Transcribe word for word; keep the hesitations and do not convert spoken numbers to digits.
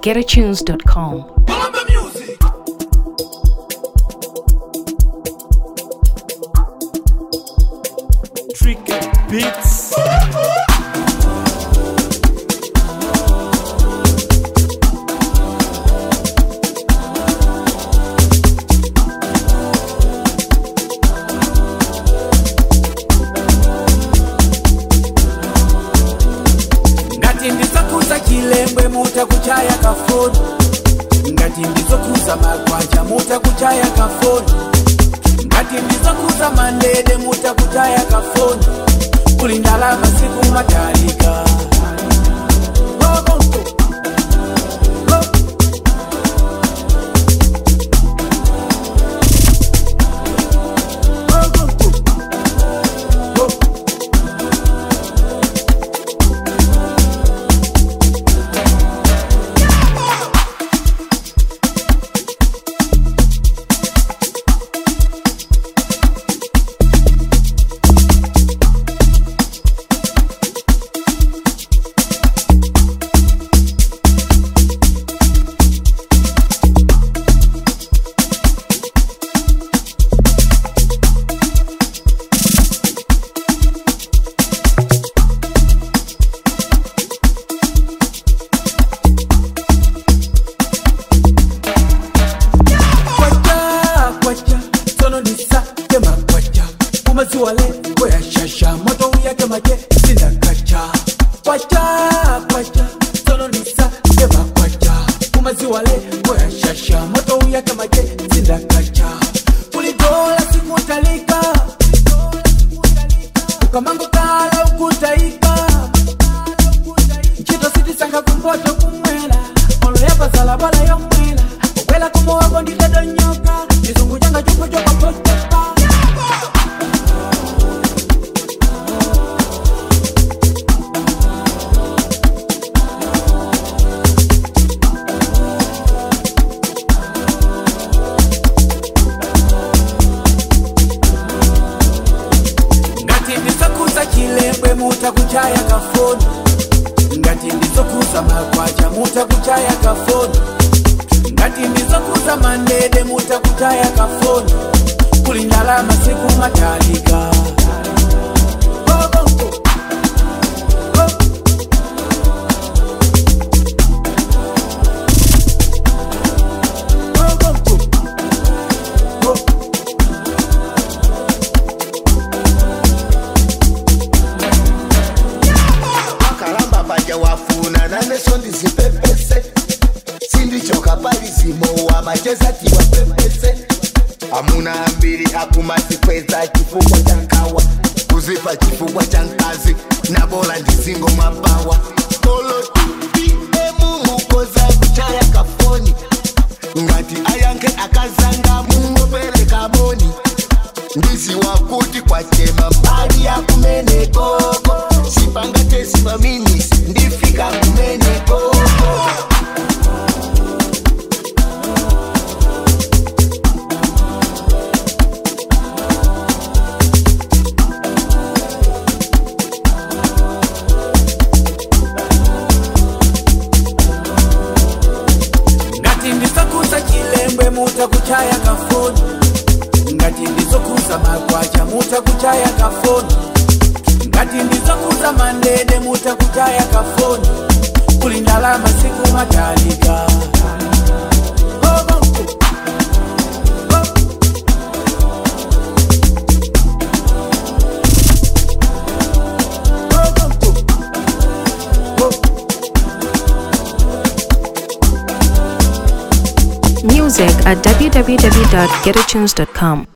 get a tunes dot com. Tricky Beats. Ngati ndizokuza chilembwe muta kuchaya kafoni, ngati ndizokuza magwaja muta kuchaya kafoni, ngati ndizokuza mandede muta kuchaya kafoni, kulindala masiku matalika. Umaziwale koya shasha moto uyake maje sinda kacha kwacha kwacha sono nisa kema kwacha umaziwale koya shasha moto uyake maje sinda kacha kulidola sikutalika ukamango kala ukutaika chito siti sanga kumpoto kumwela olo yapa salabala yomwela ukwela kumo wako nditadonyoka nizungu janga chupo choka postepa. Chilembwe muta kuchaya kafoni, ngati ndizokuza magwaja muta kuchaya kafoni, ngati ndizokuza mandede muta kuchaya kafoni, kulindala masiku matalika. Wafuna nane sondi zipepese sindi choka palizimo wa macheza tiwa pepese amuna ambiri akumasi kweza kifungwa chankawa kuzipa kifungwa chankazi na bola ndizingo mabawa tolo tupi emu mukoza kuchaya kafoni ngati ayanke akazanga mungo pele kamoni ndizi wakuti kwa chema mbali ya kumene koko sipanga tesi mamini ndifika kumene koko. Ngati ndizokuza chilembwe muta kuchaya kafoni, ngati ndizokuza magwaja muta kuchaya kafoni, ngati ndizokuza mandede muta kuchaya kafoni, kulindala masiku matalika. Music at w w w dot get a tunes dot com.